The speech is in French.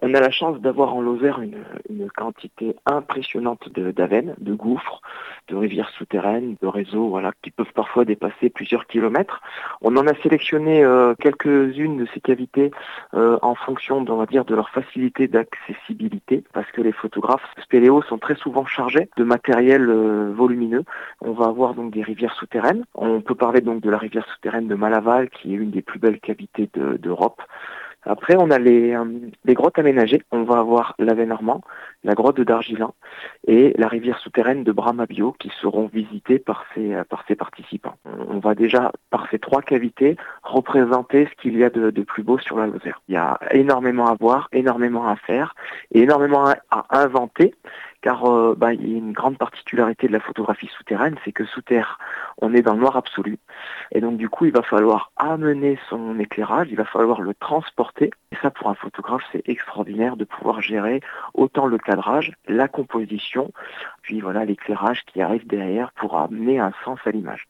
On a la chance d'avoir en Lozère une quantité impressionnante d'avennes, de gouffres, de rivières souterraines, de réseaux qui peuvent parfois dépasser plusieurs kilomètres. On en a sélectionné quelques-unes de ces cavités en fonction, on va dire, de leur facilité d'accessibilité, parce que les photographes spéléo sont très souvent chargés de matériel volumineux. On va avoir donc des rivières souterraines. On peut parler donc de la rivière souterraine de Malaval, qui est une des plus belles cavités d'Europe. Après, on a les grottes aménagées. On va avoir l'Avenne Normand, la grotte d'Argilan et la rivière souterraine de Bramabio qui seront visitées par ces participants. On va déjà, par ces 3 cavités, représenter ce qu'il y a de plus beau sur la Lozère. Il y a énormément à voir, énormément à faire et énormément à inventer. Car il y a une grande particularité de la photographie souterraine, c'est que sous terre, on est dans le noir absolu. Et donc du coup, il va falloir amener son éclairage, il va falloir le transporter. Et ça, pour un photographe, c'est extraordinaire de pouvoir gérer autant le cadrage, la composition, puis l'éclairage qui arrive derrière pour amener un sens à l'image.